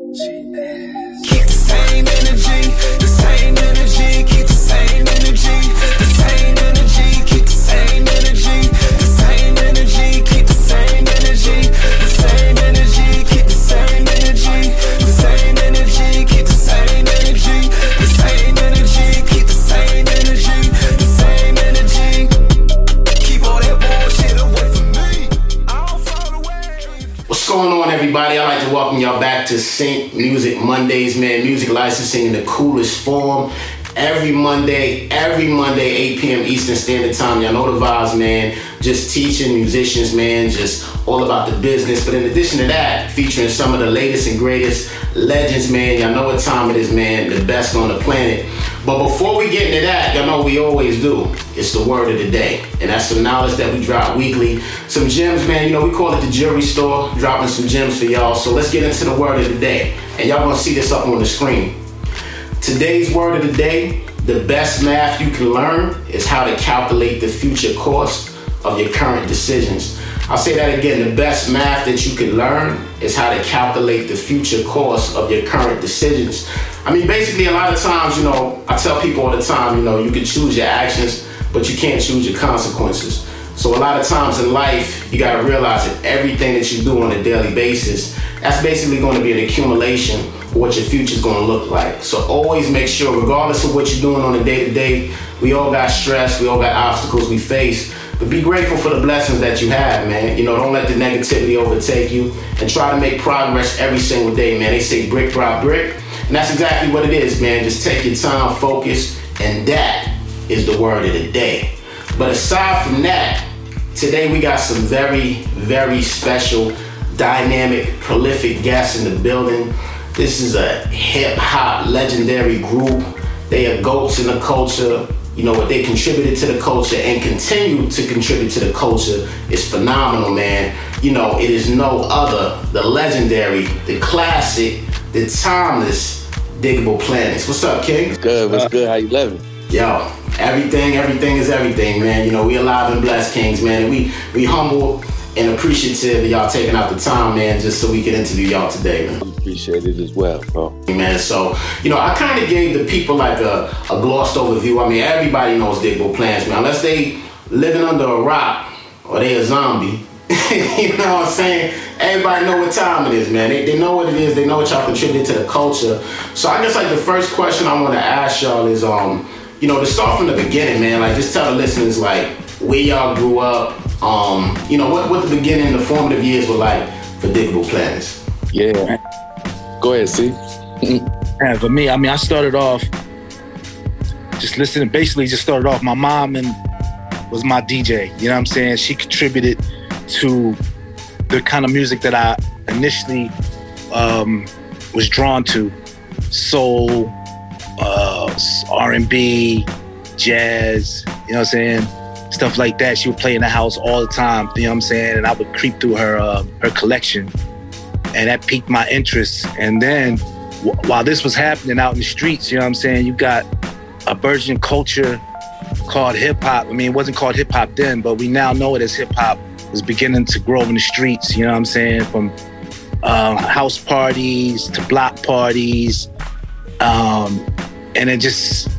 Keep the same energy, keep the same energy, the same energy, keep the same energy, the same energy, keep the same energy, the same energy, keep the same energy, the same energy, keep the same energy, the same energy, keep the same energy, the same energy. Keep all that bullshit away from me. I don't fall away. What's going on, everybody? I'd like to welcome y'all back to Sync Music Mondays, man. Music licensing in the coolest form. Every Monday, 8 p.m. Eastern Standard Time. Y'all know the vibes, man. Just teaching musicians, man. Just all about the business. But in addition to that, featuring some of the latest and greatest legends, man. Y'all know what time it is, man. The best on the planet. But before we get into that, y'all know what we always do. It's the word of the day. And that's some knowledge that we drop weekly. Some gems, man. You know, we call it the jewelry store. Dropping some gems for y'all. So let's get into the word of the day. And y'all gonna see this up on the screen. Today's word of the day, the best math you can learn is how to calculate the future cost of your current decisions. I'll say that again, the best math that you can learn is how to calculate the future cost of your current decisions. I mean, basically a lot of times, you know, I tell people all the time, you know, you can choose your actions, but you can't choose your consequences. So a lot of times in life, you gotta realize that everything that you do on a daily basis, that's basically gonna be an accumulation of what your future's gonna look like. So always make sure, regardless of what you're doing on a day-to-day, we all got stress, we all got obstacles we face, but be grateful for the blessings that you have, man. You know, don't let the negativity overtake you and try to make progress every single day, man. They say brick by brick, and that's exactly what it is, man. Just take your time, focus, and that is the word of the day. But aside from that, today we got some very, very special, dynamic, prolific guests in the building. This is a hip-hop legendary group. They are goats in the culture. You know, what they contributed to the culture and continue to contribute to the culture is phenomenal, man. You know, it is no other, the legendary, the classic, the timeless Diggable Planets. What's up, King? Good, what's good? How you living? Yo, everything is everything, man. You know, we alive and blessed, Kings, man. And we humble and appreciative of y'all taking out the time, man, just so we can interview y'all today, man. Appreciate it as well, bro. Man, so, you know, I kind of gave the people like a glossed overview. I mean, everybody knows Diggable Planets, man. Unless they living under a rock or they a zombie, you know what I'm saying? Everybody know what time it is, man. They know what it is. They know what y'all contribute to the culture. So I guess like the first question I want to ask y'all is, you know, to start from the beginning, man, like just tell the listeners like where y'all grew up, you know, what the beginning, the formative years were like for Diggable Planets. Yeah. Go ahead, see. Yeah, for me, I mean, I started off just listening, basically just started off, my mom was my DJ, you know what I'm saying? She contributed to the kind of music that I initially was drawn to. Soul, R&B, jazz, you know what I'm saying? Stuff like that. She would play in the house all the time, you know what I'm saying? And I would creep through her collection. And that piqued my interest. And then while this was happening out in the streets, you know what I'm saying, you got a burgeoning culture called hip hop. I mean, it wasn't called hip hop then, but we now know it as hip hop. Was beginning to grow in the streets, you know what I'm saying, from house parties to block parties. And it just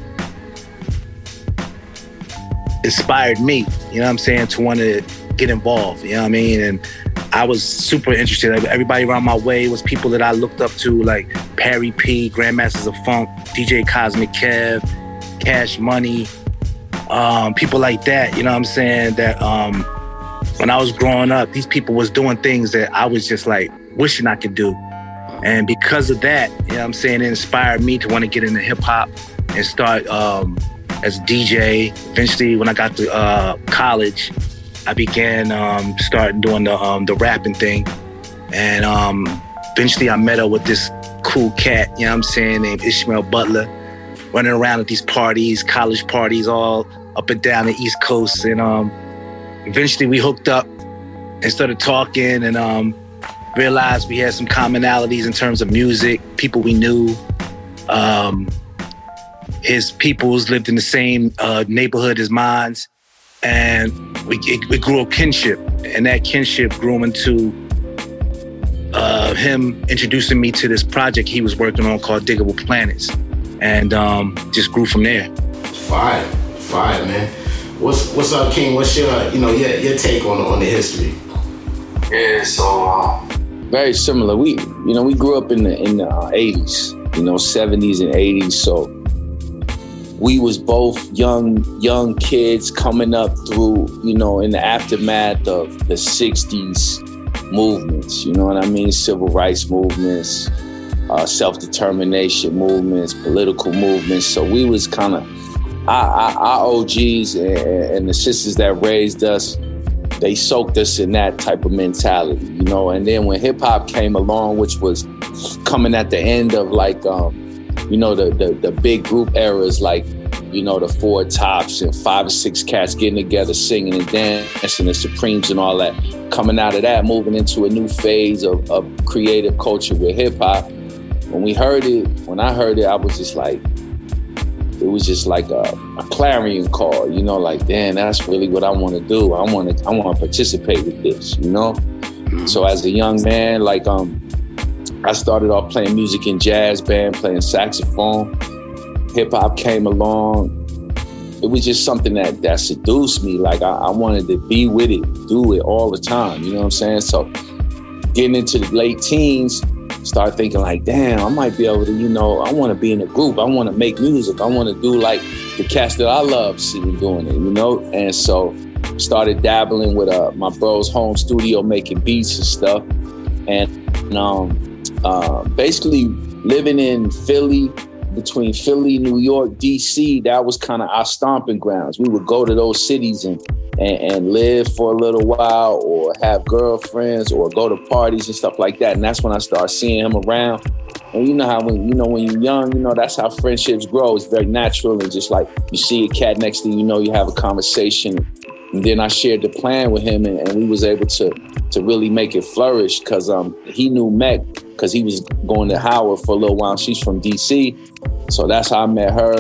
inspired me, you know what I'm saying, to want to get involved, you know what I mean? And I was super interested. Everybody around my way was people that I looked up to, like Perry P, Grandmasters of Funk, DJ Cosmic Kev, Cash Money, people like that, you know what I'm saying, that when I was growing up, these people was doing things that I was just like wishing I could do. And because of that, you know what I'm saying, it inspired me to want to get into hip hop and start as a DJ. Eventually, when I got to college, I began starting doing the rapping thing. And eventually I met up with this cool cat, you know what I'm saying, named Ishmael Butler, running around at these parties, college parties, all up and down the East Coast. And eventually we hooked up and started talking and realized we had some commonalities in terms of music, people we knew. His peoples lived in the same neighborhood as mine. And we grew a kinship, and that kinship grew into him introducing me to this project he was working on called Diggable Planets, and just grew from there. Fire, man. What's up, King? What's your take on the history? Yeah, so Very similar. We grew up in the 80s, 70s and 80s. So we was both young kids coming up through, in the aftermath of the 60s movements, you know what I mean? Civil rights movements, self-determination movements, political movements. So we was kind of, our OGs and the sisters that raised us, they soaked us in that type of mentality, And then when hip hop came along, which was coming at the end of like, the big group eras, like, the Four Tops and 5 or 6 cats getting together, singing and dancing, the Supremes and all that. Coming out of that, moving into a new phase of creative culture with hip hop. When I heard it, I was just like, it was just like a clarion call, like, damn, that's really what I want to do. I want to participate with this, So as a young man, like, I started off playing music in jazz band, playing saxophone. Hip hop came along. It was just something that seduced me. Like I wanted to be with it, do it all the time. You know what I'm saying? So getting into the late teens, start thinking like, damn, I might be able to, I want to be in a group. I want to make music. I want to do like the cats that I love sitting doing it, And so started dabbling with my bro's home studio, making beats and stuff. And basically living in Philly, between Philly, New York, DC, that was kind of our stomping grounds. We would go to those cities and live for a little while, or have girlfriends, or go to parties and stuff like that. And that's when I started seeing him around. And you know how when you're young, that's how friendships grow. It's very natural, and just like you see a cat next to you, you have a conversation. And then I shared the plan with him, and we was able to really make it flourish, because he knew Mec, because he was going to Howard for a little while. She's from DC. So that's how I met her,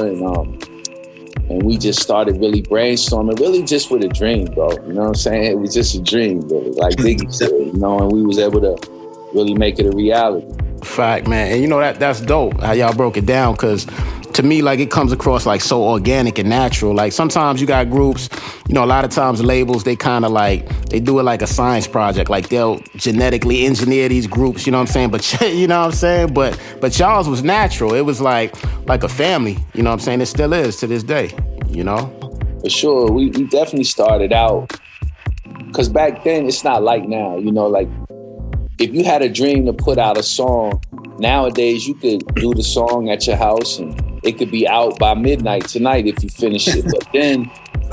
and we just started really brainstorming, really just with a dream, bro. You know what I'm saying? It was just a dream, bro. Like Biggie said, and we was able to really make it a reality. Fact, man. And that's dope how y'all broke it down, because to me, like, it comes across like so organic and natural. Like sometimes you got groups, a lot of times labels, they kind of like, they do it like a science project. Like they'll genetically engineer these groups, you know what I'm saying? But you know what I'm saying? But y'all's was natural. It was like a family, you know what I'm saying? It still is to this day, For sure. We definitely started out, because back then it's not like now, like if you had a dream to put out a song, nowadays you could do the song at your house and it could be out by midnight tonight if you finish it. But then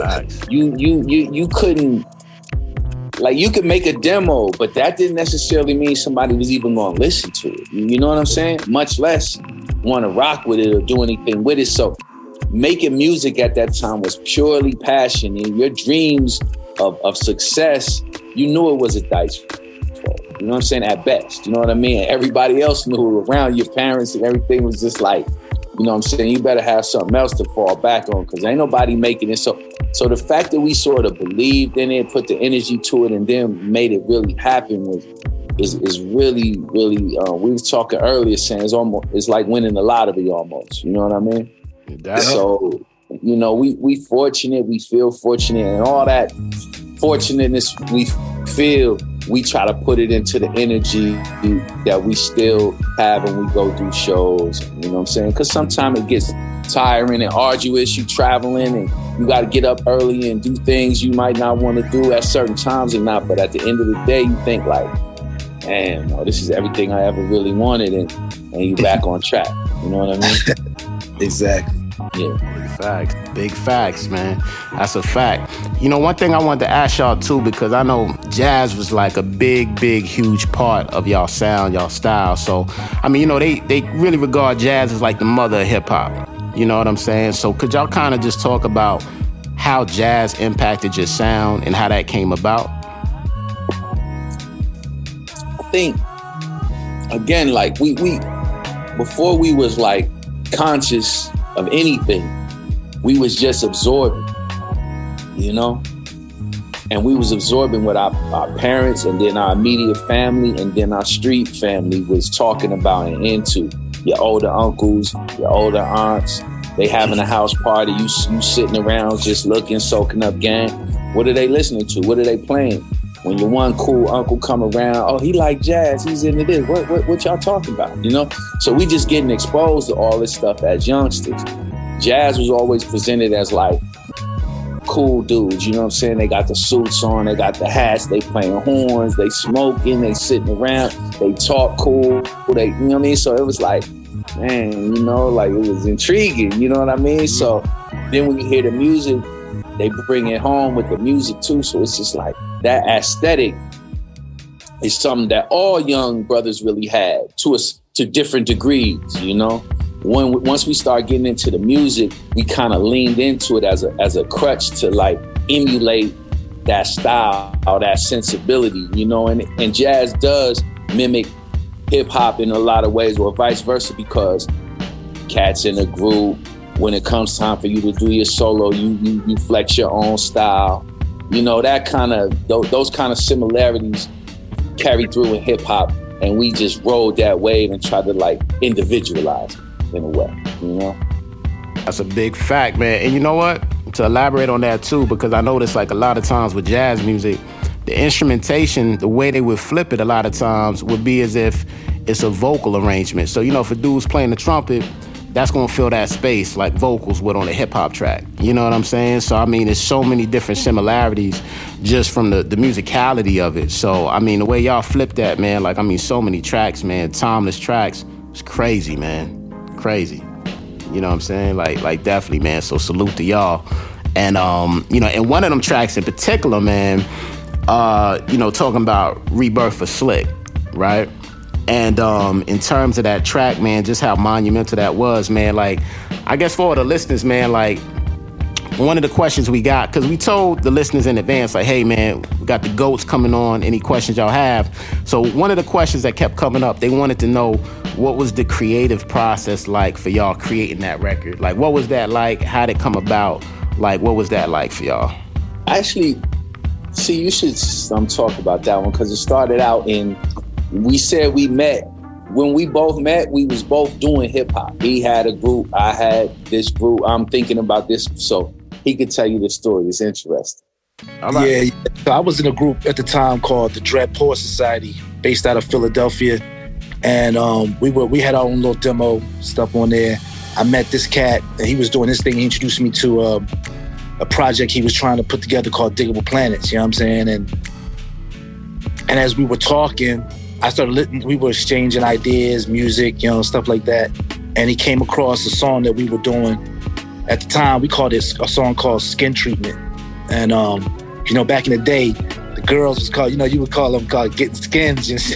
you couldn't, like, you could make a demo, but that didn't necessarily mean somebody was even going to listen to it. You know what I'm saying? Much less want to rock with it or do anything with it. So making music at that time was purely passion, and your dreams of success, you knew it was a dice roll. You know what I'm saying? At best, you know what I mean? Everybody else knew around, your parents and everything was just like, you know what I'm saying? You better have something else to fall back on, because ain't nobody making it. So the fact that we sort of believed in it, put the energy to it, and then made it really happen is really, really, we were talking earlier saying it's like winning the lottery almost. You know what I mean? So, we fortunate, we feel fortunate, and all that fortunateness we feel, we try to put it into the energy that we still have when we go do shows. You know what I'm saying? Because sometimes it gets tiring and arduous. You traveling and you got to get up early and do things you might not want to do at certain times and not. But at the end of the day, you think like, damn, no, this is everything I ever really wanted, and you back on track. You know what I mean? Exactly. Yeah. Big facts, man. That's a fact. One thing I wanted to ask y'all too, because I know jazz was like a big, huge part of y'all sound, y'all style. So, I mean, they really regard jazz as like the mother of hip hop. You know what I'm saying? So could y'all kind of just talk about how jazz impacted your sound and how that came about? I think, again, like we before we was like conscious of anything, we was just absorbing, And we was absorbing what our parents and then our immediate family and then our street family was talking about and into. Your older uncles, your older aunts, they having a house party, you sitting around just looking, soaking up game. What are they listening to? What are they playing? When your one cool uncle come around, oh, he like jazz, he's into this. What y'all talking about, you know? So we just getting exposed to all this stuff as youngsters. Jazz was always presented as like cool dudes, you know what I'm saying? They got the suits on, they got the hats, they playing horns, they smoking, they sitting around, they talk cool, they, you know what I mean? So it was like, man, you know, like it was intriguing, you know what I mean? So then when you hear the music, they bring it home with the music too. So it's just like that aesthetic is something that all young brothers really had to different degrees, you know? Once we start getting into the music, we kind of leaned into it as a crutch to like emulate that style, that sensibility, you know? And jazz does mimic hip hop in a lot of ways, or vice versa, because cats in a group, when it comes time for you to do your solo, you flex your own style. You know, that kind of, those kind of similarities carry through in hip hop, and we just rode that wave and tried to like individualize it in a way, you know? That's a big fact, man. And you know what? To elaborate on that too, because I notice like a lot of times with jazz music, the instrumentation, the way they would flip it a lot of times would be as if it's a vocal arrangement. So, you know, for dudes playing the trumpet, that's gonna fill that space like vocals would on a hip hop track. You know what I'm saying? So, I mean, there's so many different similarities just from the musicality of it. So, I mean, the way y'all flip that, man, like, I mean, so many tracks, man, timeless tracks. It's crazy, man. Crazy. You know what I'm saying? Like definitely, man. So salute to y'all. And, you know, and one of them tracks in particular, man, you know, talking about Rebirth for Slick, right? And in terms of that track, man, just how monumental that was, man, like, I guess for the listeners, man, like, one of the questions we got, because we told the listeners in advance, like, hey, man, we got the GOATs coming on, any questions y'all have? So one of the questions that kept coming up, they wanted to know what was the creative process like for y'all creating that record? Like, what was that like? How'd it come about? Like, what was that like for y'all? Actually, see, you should talk about that one, because it started out we said we met. When we both met, we was both doing hip hop. He had a group, I had this group. I'm thinking about this, so he could tell you the story. It's interesting. Yeah, so I was in a group at the time called the Dread Poor Society, based out of Philadelphia. And we had our own little demo stuff on there. I met this cat, and he was doing this thing. He introduced me to a project he was trying to put together called Diggable Planets, you know what I'm saying? And as we were talking, we were exchanging ideas, music, you know, stuff like that. And he came across a song that we were doing. At the time, we called it a song called Skin Treatment. And, you know, back in the day, the girls was called, you know, you would call them getting skins. And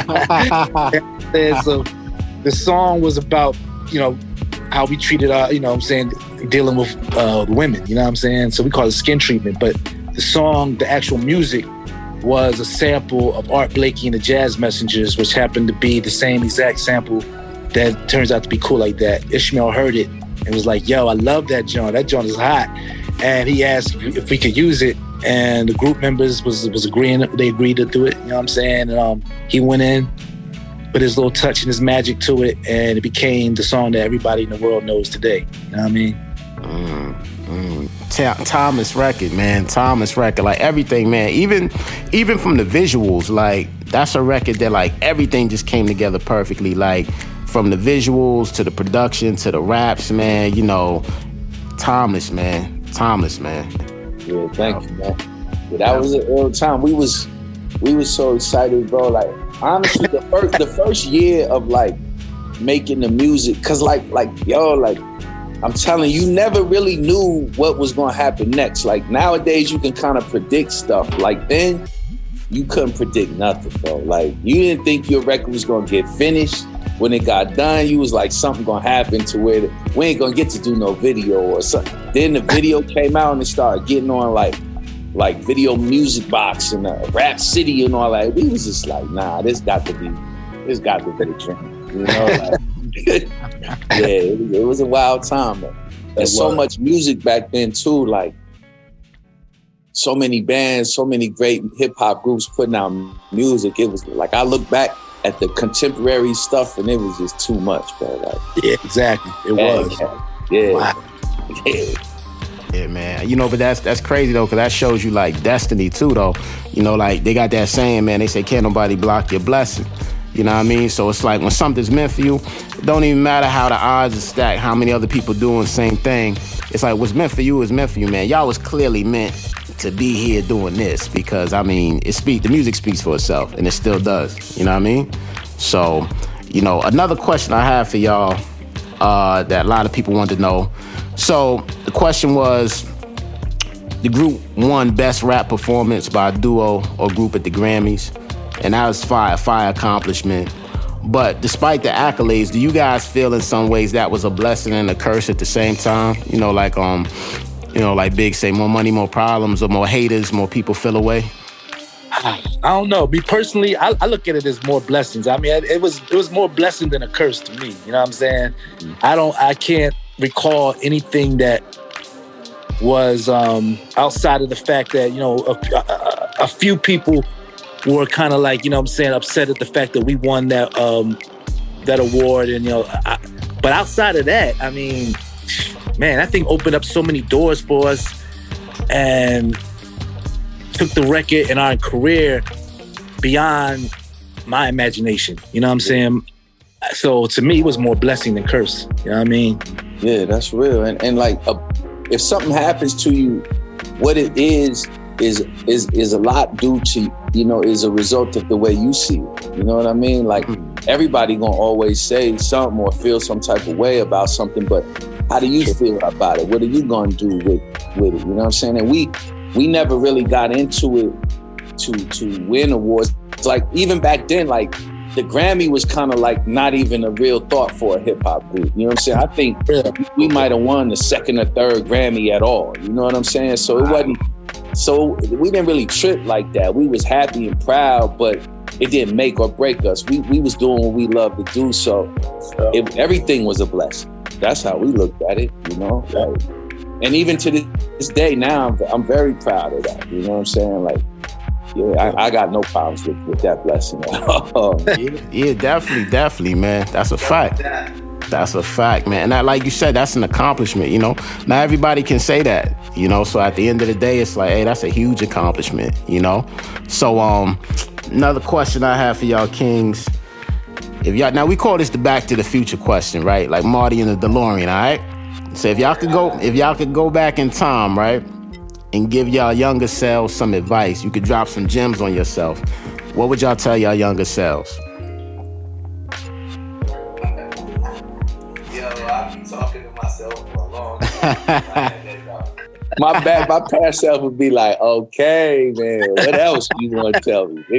so the song was about, you know, how we treated our, you know what I'm saying, dealing with women, you know what I'm saying? So we call it Skin Treatment. But the song, the actual music, was a sample of Art Blakey and the Jazz Messengers, which happened to be the same exact sample that turns out to be Cool Like That. Ishmael heard it and was like, yo, I love that joint. That joint is hot. And he asked if we could use it. And the group members was agreeing. They agreed to do it, you know what I'm saying? And he went in, put his little touch and his magic to it, and it became the song that everybody in the world knows today. You know what I mean? Timeless record, man. Timeless record. Like everything, man. Even from the visuals, like that's a record that like everything just came together perfectly. Like from the visuals to the production to the raps, man. You know, timeless, man. Timeless, man. Yeah, thank you, man. Yeah, that was an early time. We was so excited, bro. Like honestly, the first year of like making the music, cause like I'm telling you, never really knew what was gonna happen next. Like nowadays, you can kind of predict stuff. Like then, you couldn't predict nothing, bro. Like you didn't think your record was gonna get finished. When it got done, you was like, something gonna happen to where we ain't gonna get to do no video or something. Then the video came out and it started getting on like Video Music Box and Rap City and all that. We was just like, nah, this got to be the dream. You know, like, yeah, it was a wild time, man. There's so much music back then too, like so many bands, so many great hip hop groups putting out music. It was like, I look back at the contemporary stuff and it was just too much, bro. Like, yeah, exactly. It was. Yeah. Wow. Yeah. Yeah, man. You know, but that's crazy though, because that shows you like destiny too, though. You know, like they got that saying, man. They say can't nobody block your blessing. You know what I mean? So it's like when something's meant for you, it don't even matter how the odds are stacked, how many other people doing the same thing. It's like what's meant for you is meant for you, man. Y'all was clearly meant to be here doing this because I mean, the music speaks for itself, and it still does. You know what I mean? So, you know, another question I have for y'all that a lot of people want to know. So the question was, the group won Best Rap Performance by a duo or group at the Grammys, and that was fire accomplishment. But despite the accolades, do you guys feel in some ways that was a blessing and a curse at the same time? You know, like like Big say, more money, more problems, or more haters, more people feel away? I don't know. Me personally, I look at it as more blessings. I mean, it was more blessing than a curse to me. You know what I'm saying? I can't recall anything that was outside of the fact that, you know, a few people were kind of like, you know what I'm saying, upset at the fact that we won that award. And, you know, but outside of that, I mean, man, that thing opened up so many doors for us and took the record and our career beyond my imagination. You know what I'm saying? So to me, it was more blessing than curse. You know what I mean? Yeah, that's real. And like, if something happens to you, what it is a lot due to, you know, is a result of the way you see it. You know what I mean? Like, everybody gonna always say something or feel some type of way about something, but how do you feel about it? What are you gonna do with it? You know what I'm saying? And we never really got into it to win awards. It's like, even back then, like, the Grammy was kind of like not even a real thought for a hip hop group. You know what I'm saying? I think we might have won the second or third Grammy at all. You know what I'm saying? So it wasn't. So we didn't really trip like that. We was happy and proud, but it didn't make or break us. We was doing what we love to do. So everything was a blessing. That's how we looked at it. You know. Like, and even to this day now, I'm very proud of that. You know what I'm saying? Like. Yeah, I got no problems with that blessing. Yeah, definitely, man. That's a fact. That's a fact, man. And that, like you said, that's an accomplishment, you know? Not everybody can say that, you know? So at the end of the day, it's like, hey, that's a huge accomplishment, you know? So another question I have for y'all kings. Now we call this the Back to the Future question, right? Like Marty and the DeLorean, all right? So if y'all could go back in time, right? And give y'all younger selves some advice, you could drop some gems on yourself. What would y'all tell y'all younger selves? Yo, I've been talking to myself for a long time. My past self would be like, okay, man, what else you want to tell me?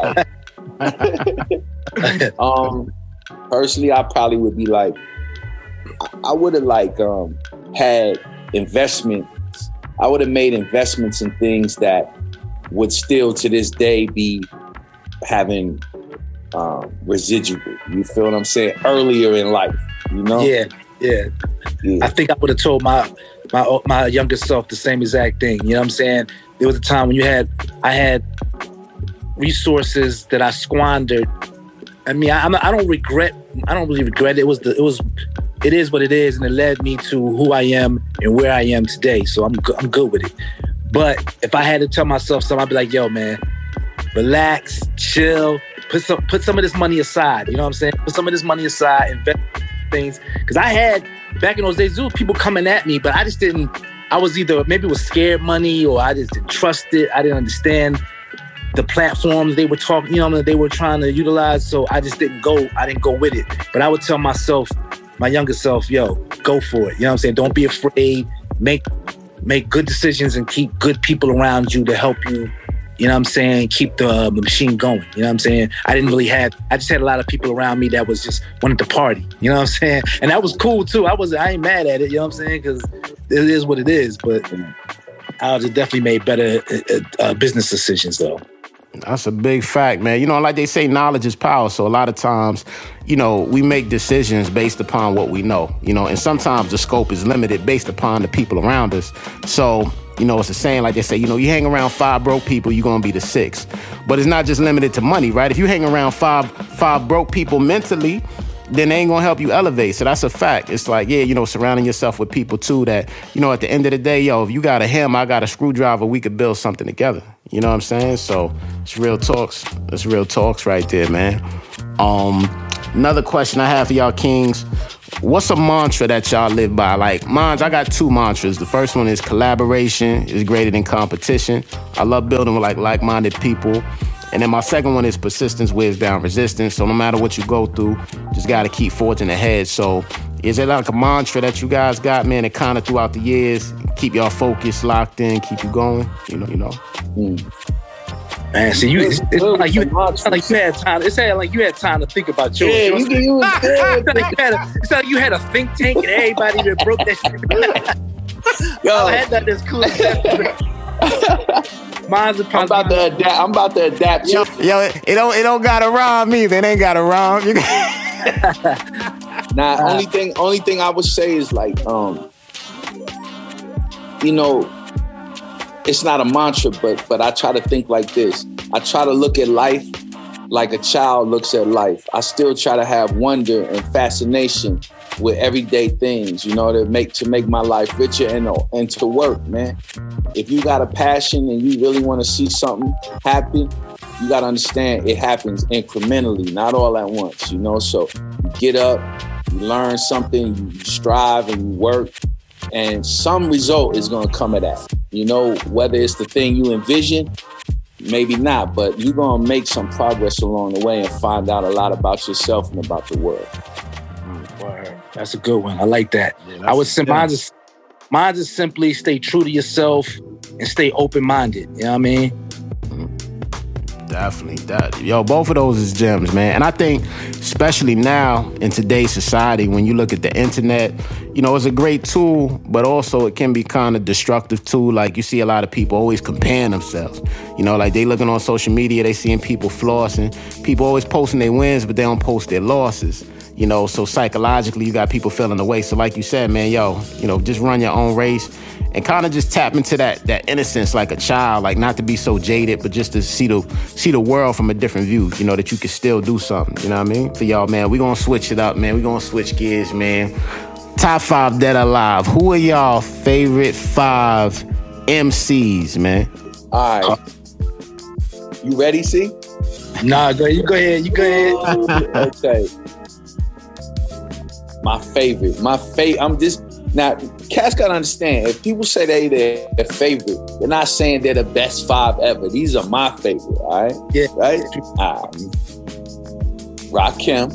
Personally, I probably would be like, I would have like had investment. I would have made investments in things that would still to this day be having residual. You feel what I'm saying? Earlier in life, you know? Yeah. I think I would have told my younger self the same exact thing. You know what I'm saying? There was a time when I had resources that I squandered. I mean, I don't really regret it. It is what it is, and it led me to who I am and where I am today. So I'm good with it. But if I had to tell myself something, I'd be like, yo, man, relax, chill, put some of this money aside. You know what I'm saying? Put some of this money aside, invest in things. Because I had, back in those days, there were people coming at me, but I just didn't, maybe it was scared money, or I just didn't trust it. I didn't understand the platforms they were talking, you know, they were trying to utilize. So I just didn't go with it. But I would tell myself, my younger self, yo, go for it. You know what I'm saying? Don't be afraid. Make good decisions and keep good people around you to help you, you know what I'm saying, keep the machine going. You know what I'm saying? I just had a lot of people around me that was just wanted to party. You know what I'm saying? And that was cool too. I ain't mad at it, you know what I'm saying? Because it is what it is. But I just definitely made better business decisions though. That's a big fact, man. You know, like they say, knowledge is power. So a lot of times, you know, we make decisions based upon what we know, you know, and sometimes the scope is limited based upon the people around us. So You know, it's a saying like they say, you know, you hang around 5 broke people, you're gonna be the 6th. But it's not just limited to money, right? If you hang around five broke people mentally, then they ain't gonna help you elevate. So that's a fact. It's like, yeah, you know, surrounding yourself with people too that, you know, at the end of the day, yo, if you got a hammer, I got a screwdriver, we could build something together. You know what I'm saying? So it's real talks. It's real talks right there, man. Another question I have for y'all kings. What's a mantra that y'all live by? Like, mine, I got 2 mantras. The first one is collaboration is greater than competition. I love building with like-minded people. And then my second one is persistence wears down resistance. So no matter what you go through, just got to keep forging ahead. So is it like a mantra that you guys got, man, that kind of throughout the years keep y'all focused, locked in, keep you going? You know. Man, see, it's like you had time. It sounded like you had time to think about yours. Yeah, you was good. It's like you had a think tank and everybody that broke that shit. Yo, I had that as cool as that. Mine's I'm about to adapt. Yo, it don't gotta rhyme either. It ain't gotta rhyme. Nah, only thing I would say is like, you know, it's not a mantra, but I try to think like this. I try to look at life like a child looks at life. I still try to have wonder and fascination with everyday things, you know, to make my life richer and to work, man. If you got a passion and you really want to see something happen, you got to understand it happens incrementally, not all at once, you know? So you get up, you learn something, you strive and you work, and some result is going to come of that. You know, whether it's the thing you envision, maybe not, but you're going to make some progress along the way and find out a lot about yourself and about the world. That's a good one. I like that. Yeah, I would say mine is simply stay true to yourself and stay open-minded. You know what I mean? Definitely. Yo, both of those is gems, man. And I think, especially now in today's society, when you look at the internet, you know, it's a great tool, but also it can be kind of destructive too. Like, you see a lot of people always comparing themselves. You know, like they looking on social media, they seeing people flossing. People always posting their wins, but they don't post their losses. You know, so psychologically, you got people feeling away. So like you said, man, yo, you know, just run your own race and kind of just tap into that innocence like a child, like not to be so jaded, but just to see the world from a different view, you know, that you can still do something, you know what I mean? For y'all, man, we gonna switch it up, man. We gonna switch gears, man. Top 5 dead or alive. Who are y'all favorite 5 MCs, man? All right. You ready, C? Nah, you go ahead. Okay. My favorite. I'm just now. Cats gotta understand. If people say they're their favorite, they're not saying they're the best 5 ever. These are my favorite. All right. Yeah. Right. Rakim.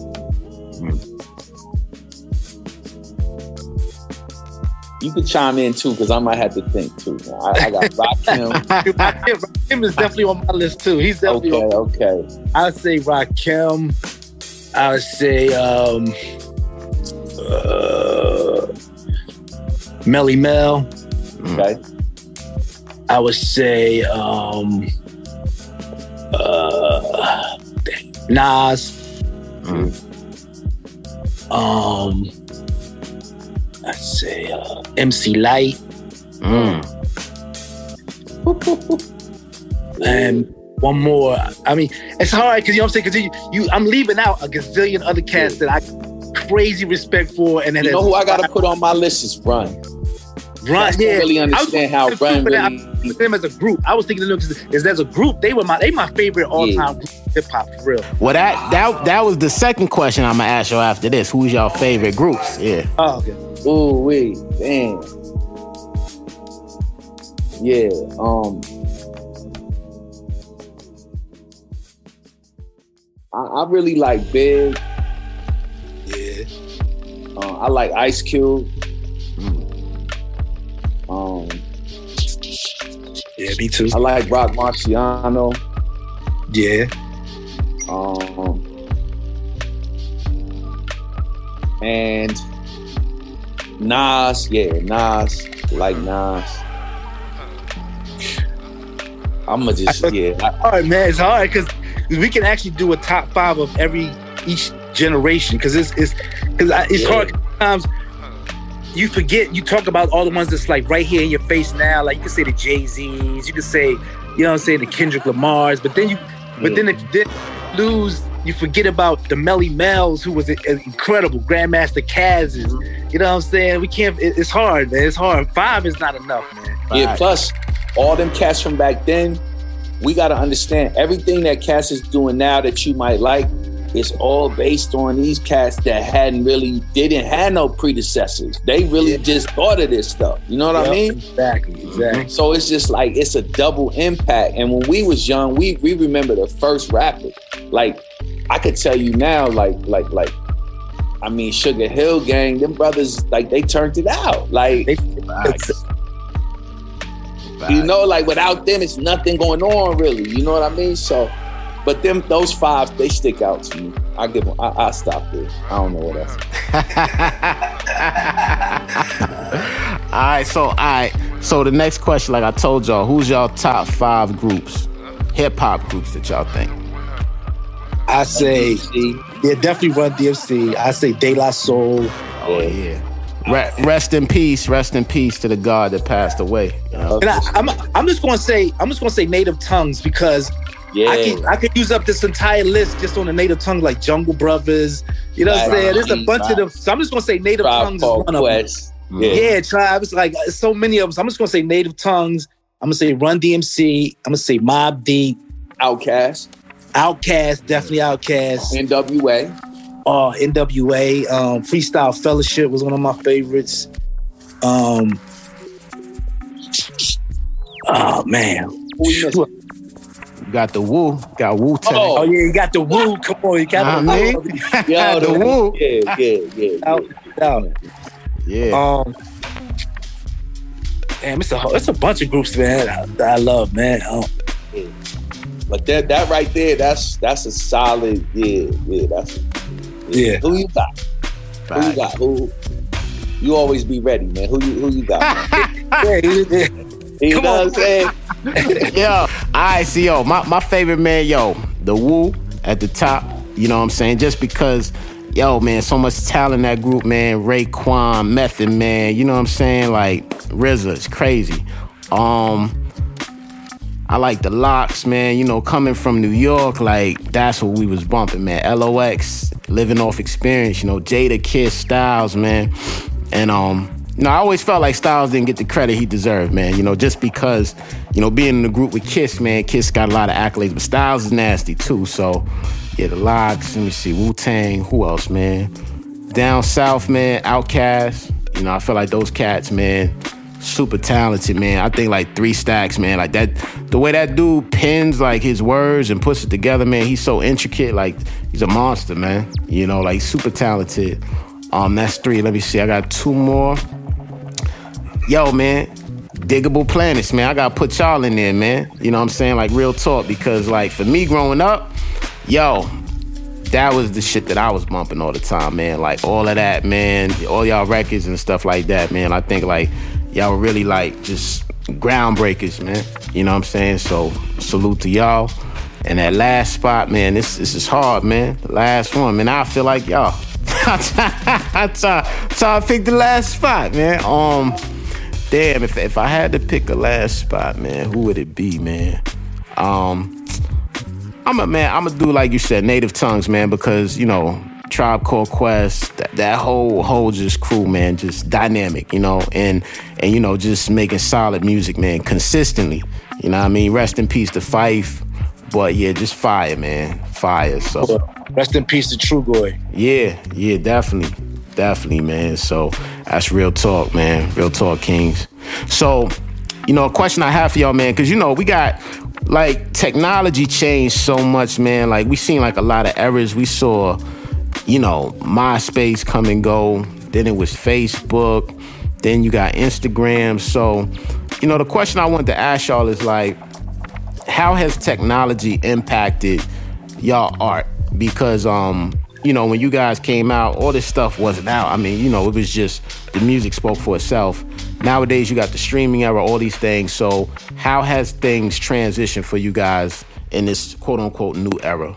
You can chime in too, because I might have to think too. I got Rakim. Rakim is definitely on my list too. He's definitely okay. I'd say Rakim. I would say Melly Mel. Okay. I would say Nas. I'd say MC Light. And one more. I mean, it's hard because you know what I'm saying. Because I'm leaving out a gazillion other cats that I crazy respect for. And then you know who I got to put on my list is Run. Run, yeah. I really understand how Run really. I them as a group. I was thinking of them because as a group, they my favorite all-time group hip hop for real. Well, that was the second question I'm gonna ask you after this. Who's your favorite groups? Yeah. Oh, okay. Ooh, wait, damn. Yeah. I really like Big. Yeah. I like Ice Cube. Yeah, me too. I like Rock Marciano. Yeah. And Nas. Yeah, Nas. Like Nas. I'ma just All right, man. It's hard because we can actually do a top 5 of each generation because it's hard sometimes. you forget, you talk about all the ones that's like right here in your face now. Like you can say the Jay-Z's, you can say, you know what I'm saying, the Kendrick Lamar's, but then if you did lose, you forget about the Melly Mel's, who was incredible, Grandmaster Caz's. You know what I'm saying? We can't, it's hard, man. It's hard. 5 is not enough, man. Yeah, plus all them cats from back then, we got to understand everything that Cass is doing now that you might like is all based on these cats that didn't have no predecessors. They really just thought of this stuff. You know what I mean? Exactly. So it's just like, it's a double impact. And when we was young, we remember the first rapper. Like, I could tell you now, I mean, Sugar Hill Gang, them brothers, like, they turned it out. Like, you know, like, without them, it's nothing going on, really. You know what I mean? So, but those 5, they stick out to me. I stop there. I don't know what else. All right. So the next question, like I told y'all, who's y'all top 5 groups, hip hop groups that y'all think? I say, definitely Run DMC. I say De La Soul. Oh yeah. Rest in peace to the God that passed away. You know? And I'm just gonna say Native Tongues because I could use up this entire list just on the Native Tongues, like Jungle Brothers. You know what I'm saying? There's a bunch of them. So I'm just gonna say Native Tongues is one of them. Yeah, Tribe. It's like so many of them. So I'm just gonna say Native Tongues. I'm gonna say Run DMC. I'm gonna say Mobb Deep. Outkast, definitely Outkast. NWA. NWA. Freestyle Fellowship was one of my favorites. Oh man. You got the Wu. Got Wu-Tang. Oh yeah, you got the Wu. Come on, you got the Wu. Yeah, the Wu. Yeah. Damn, it's a bunch of groups, man, that I love, man. But that right there, that's a solid, Who you got? Who you got? You always be ready, man. Who you got? You know what I'm saying? Yo, all right, so my favorite man, the Wu at the top. You know what I'm saying? Just because, man, so much talent in that group, man. Raekwon, Method Man, you know what I'm saying? Like RZA, it's crazy. I like the Locks, man. You know, coming from New York, like, that's what we was bumping, man. LOX, living off experience, you know, Jada, Kiss, Styles, man. And, I always felt like Styles didn't get the credit he deserved, man. You know, just because, being in the group with Kiss, man, Kiss got a lot of accolades, but Styles is nasty, too. So, yeah, the Locks, let me see, Wu-Tang, who else, man? Down South, man, Outkast. I feel like those cats, man, super talented, man. I think like 3 Stacks, man. Like that, the way that dude pins like his words and puts it together, man. He's so intricate. Like he's a monster, man. Like super talented. That's 3. Let me see. I got 2 more. Man, Diggable Planets, man. I gotta put y'all in there, man. You know what I'm saying? Like real talk, because like for me growing up, that was the shit that I was bumping all the time, man. Like all of that, man. All y'all records and stuff like that, man. I think like y'all were really like just groundbreakers, man. You know what I'm saying? So salute to y'all. And that last spot, man, this is hard, man. The last one, man. I feel like y'all. I try to pick the last spot, man. Damn, if I had to pick a last spot, man, who would it be, man? I'm gonna do like you said, Native Tongues, man, because Tribe Called Quest, that whole just crew, man, just dynamic, and just making solid music, man, consistently. You know what I mean? Rest in peace to Phife, but yeah, just fire, man, fire. So rest in peace to Trugoy. Yeah, definitely, man. So that's real talk, man. Real talk, Kings. So, a question I have for y'all, man, because we got. Like, technology changed so much, man. Like, we seen, like, a lot of errors. We saw, MySpace come and go. Then it was Facebook. Then you got Instagram. So, the question I wanted to ask y'all is, like, how has technology impacted y'all art? Because, when you guys came out, all this stuff wasn't out. I mean, it was just the music spoke for itself. Nowadays, you got the streaming era, all these things. So how has things transitioned for you guys in this quote-unquote new era?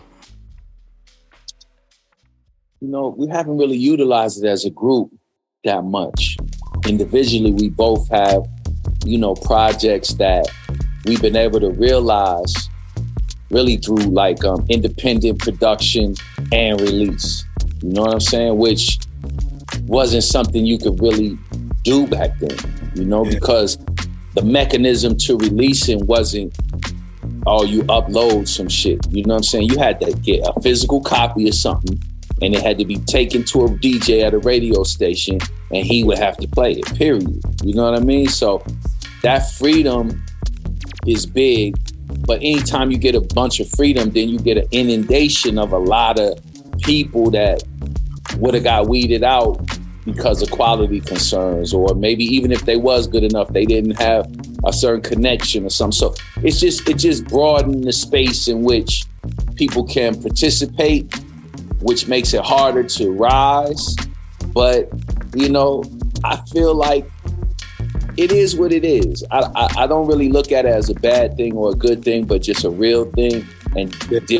We haven't really utilized it as a group that much. individually, we both have, you know, projects that we've been able to realize really through like independent production and release. You know what I'm saying? Which wasn't something you could really do back then, you know, because the mechanism to releasing wasn't, oh, you upload some shit. You know what I'm saying? You had to get a physical copy of something, and it had to be taken to a DJ at a radio station, and he would have to play it, period. You know what I mean? So that freedom is big, but anytime you get a bunch of freedom, then you get an inundation of a lot of people that would have got weeded out because of quality concerns, or maybe even if they was good enough, they didn't have a certain connection or something. So it just broadened the space in which people can participate, which makes it harder to rise. But, you know, I feel like it is what it is. I don't really look at it as a bad thing or a good thing, but just a real thing. And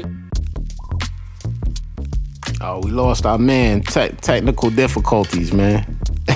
oh, we lost our man. Technical difficulties, man.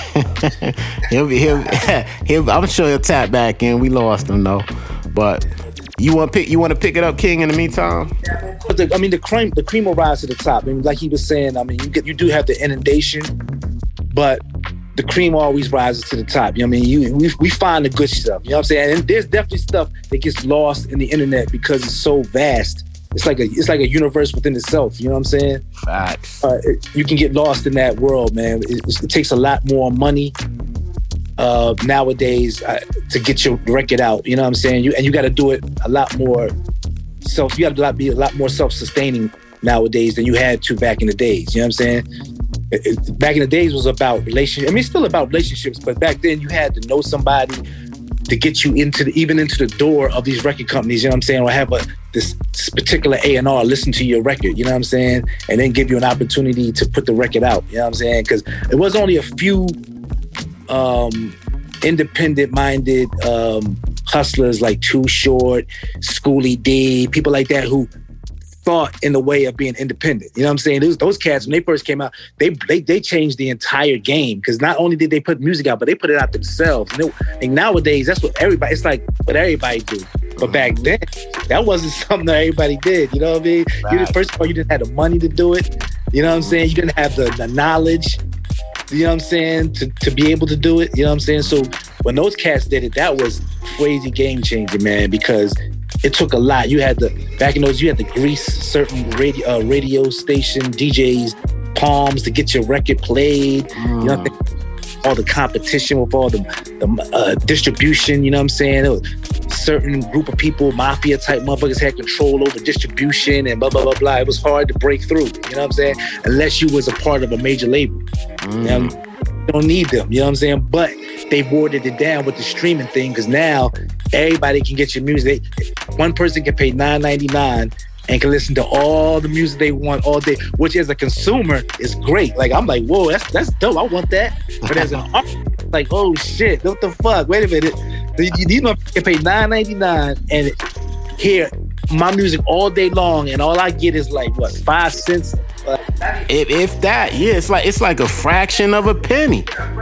I'm sure he'll tap back in. We lost him though. But you want to pick it up, King? In the meantime, the cream will rise to the top. I mean, like he was saying, I mean, you do have the inundation, but the cream always rises to the top. You know what I mean? We find the good stuff. You know what I'm saying? And there's definitely stuff that gets lost in the internet because it's so vast. It's like a universe within itself. You know what I'm saying? Facts. You can get lost in that world, man. It takes a lot more money nowadays to get your record out. You know what I'm saying? You got to do it a lot more. You got to be a lot more self-sustaining nowadays than you had to back in the days. You know what I'm saying? Back in the days was about relationships. I mean, it's still about relationships, but back then you had to know somebody to get you into the door of these record companies, you know what I'm saying, or have this particular A&R listen to your record, you know what I'm saying, and then give you an opportunity to put the record out, you know what I'm saying, because it was only a few independent-minded hustlers like Too Short, Schoolie D, people like that who thought in the way of being independent. You know what I'm saying? Those cats, when they first came out, they changed the entire game, because not only did they put music out, but they put it out themselves. And nowadays, that's what everybody, it's like what everybody do. But back then, that wasn't something that everybody did. You know what I mean? Right. First of all, you didn't have the money to do it. You know what I'm saying? You didn't have the knowledge, you know what I'm saying, to be able to do it. You know what I'm saying? So when those cats did it, that was crazy game changer, man, because it took a lot. Back in those, you had to grease certain radio station DJs' palms to get your record played. You know what I'm saying? All the competition with all the distribution, you know what I'm saying? There was a certain group of people, mafia type motherfuckers, had control over distribution and blah, blah, blah, blah. It was hard to break through, you know what I'm saying? Unless you was a part of a major label. You know, you don't need them, you know what I'm saying? But they watered it down with the streaming thing, because now everybody can get your music. One person can pay $9.99 and can listen to all the music they want all day, which as a consumer is great. Like, I'm like, whoa, that's dope. I want that. But as an artist, like, oh shit, what the fuck? Wait a minute. These motherfuckers can pay $9.99 and hear my music all day long, and all I get is like, what, 5 cents? If that, yeah, it's like a fraction of a penny.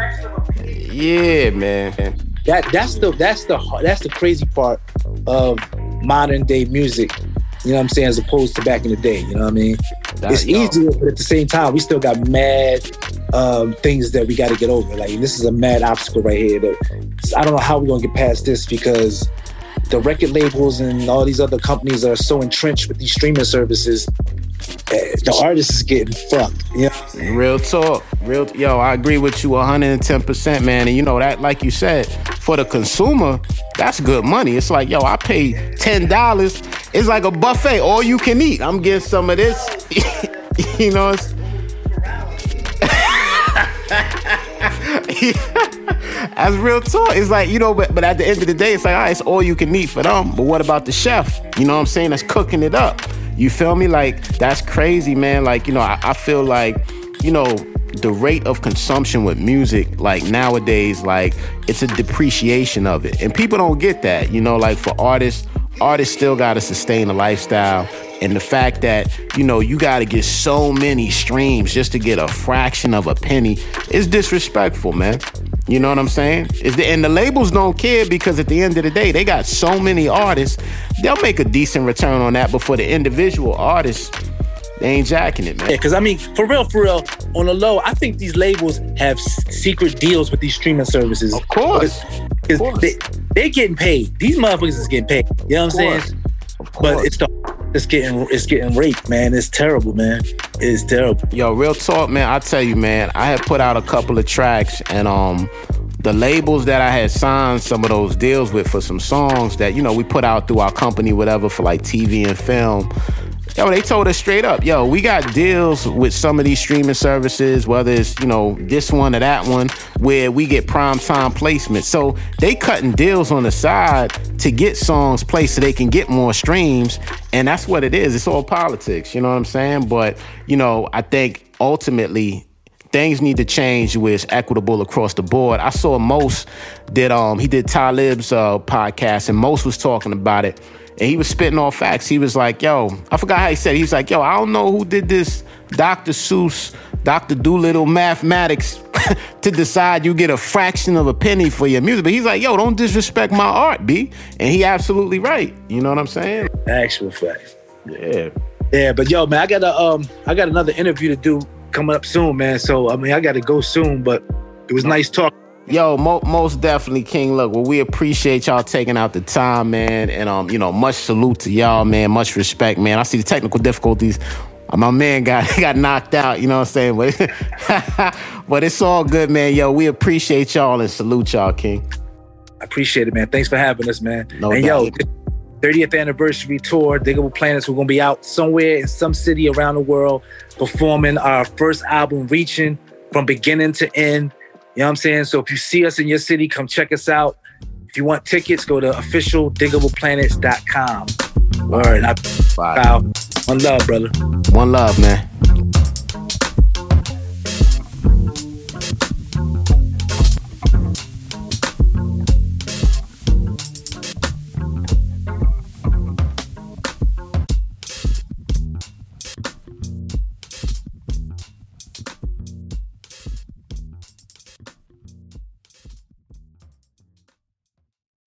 Yeah, man. That's the crazy part of modern day music. You know what I'm saying? As opposed to back in the day, you know what I mean? It's easier, but at the same time, we still got mad things that we got to get over. Like, this is a mad obstacle right here. I don't know how we're going to get past this, because the record labels and all these other companies are so entrenched with these streaming services. The artist is getting fucked. You know? Real talk. Yo, I agree with you 110%, man. And you know that, like you said, for the consumer, that's good money. It's like, yo, I paid $10. It's like a buffet, all you can eat. I'm getting some of this. You know, that's real talk. It's like, you know, but at the end of the day, it's like, all right, it's all you can eat for them. But what about the chef? You know what I'm saying? That's cooking it up. You feel me? Like, that's crazy, man. Like, you know, I feel like, you know, the rate of consumption with music, like nowadays, like it's a depreciation of it. And people don't get that, you know, like for artists still got to sustain a lifestyle. And the fact that, you know, you got to get so many streams just to get a fraction of a penny is disrespectful, man. You know what I'm saying? And the labels don't care because at the end of the day, they got so many artists. They'll make a decent return on that, but for the individual artists, they ain't jacking it, man. Yeah, because I mean, for real, on the low, I think these labels have secret deals with these streaming services. Of course. Because they getting paid. These motherfuckers is getting paid. You know what I'm saying? Of course. But it's getting raped, man. It's terrible, man. It's terrible. Yo, real talk, man. I tell you, man, I had put out a couple of tracks and the labels that I had signed some of those deals with for some songs that, you know, we put out through our company, whatever, for like TV and film. Yo, they told us straight up, yo, we got deals with some of these streaming services, whether it's, you know, this one or that one, where we get primetime placement. So they cutting deals on the side to get songs placed so they can get more streams. And that's what it is. It's all politics, you know what I'm saying? But, you know, I think ultimately things need to change where it's equitable across the board. I saw Mos did Talib's podcast, and Mos was talking about it. And he was spitting all facts. He was like, yo, I forgot how he said it. He was like, yo, I don't know who did this Dr. Seuss, Dr. Doolittle mathematics to decide you get a fraction of a penny for your music. But he's like, yo, don't disrespect my art, B. And he absolutely right. You know what I'm saying? Actual facts. Yeah. Yeah, but yo, man, I got another interview to do coming up soon, man. So, I mean, I got to go soon, but it was nice talking. Yo, most definitely, King. Look, well, we appreciate y'all taking out the time, man. And, you know, much salute to y'all, man. Much respect, man. I see the technical difficulties. My man got knocked out, you know what I'm saying? But it's all good, man. Yo, we appreciate y'all and salute y'all, King. I appreciate it, man. Thanks for having us, man. No and doubt. Yo, 30th anniversary tour, Diggable Planets. We're going to be out somewhere in some city around the world performing our first album, Reaching, from beginning to end. You know what I'm saying? So if you see us in your city, come check us out. If you want tickets, go to officialdiggableplanets.com. Word. Bye. One love, brother. One love, man.